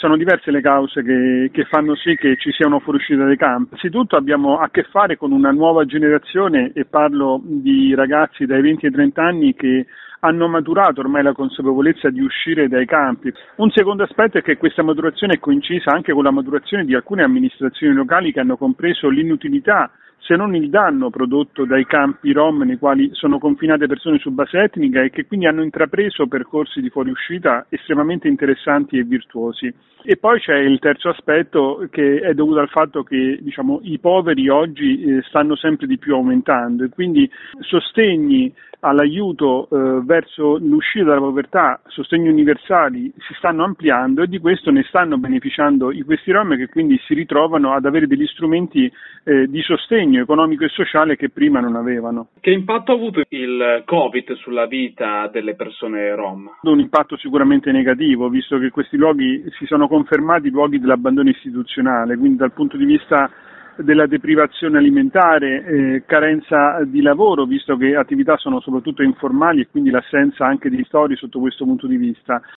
sono diverse le cause che fanno sì che ci sia una fuoriuscita dai campi. Innanzitutto abbiamo a che fare con una nuova generazione, e parlo di ragazzi dai 20 ai 30 anni che hanno maturato ormai la consapevolezza di uscire dai campi. Un secondo aspetto è che questa maturazione è coincisa anche con la maturazione di alcune amministrazioni locali che hanno compreso l'inutilità, se non il danno prodotto dai campi rom nei quali sono confinate persone su base etnica, e che quindi hanno intrapreso percorsi di fuoriuscita estremamente interessanti e virtuosi. E poi c'è il terzo aspetto, che è dovuto al fatto che i poveri oggi stanno sempre di più aumentando, e quindi sostegni all'aiuto verso l'uscita dalla povertà, sostegni universali, si stanno ampliando, e di questo ne stanno beneficiando questi rom, che quindi si ritrovano ad avere degli strumenti di sostegno economico e sociale che prima non avevano. Che impatto ha avuto il Covid sulla vita delle persone rom? Un impatto sicuramente negativo, visto che questi luoghi si sono confermati luoghi dell'abbandono istituzionale, quindi dal punto di vista della deprivazione alimentare, carenza di lavoro, visto che attività sono soprattutto informali, e quindi l'assenza anche di ristori sotto questo punto di vista.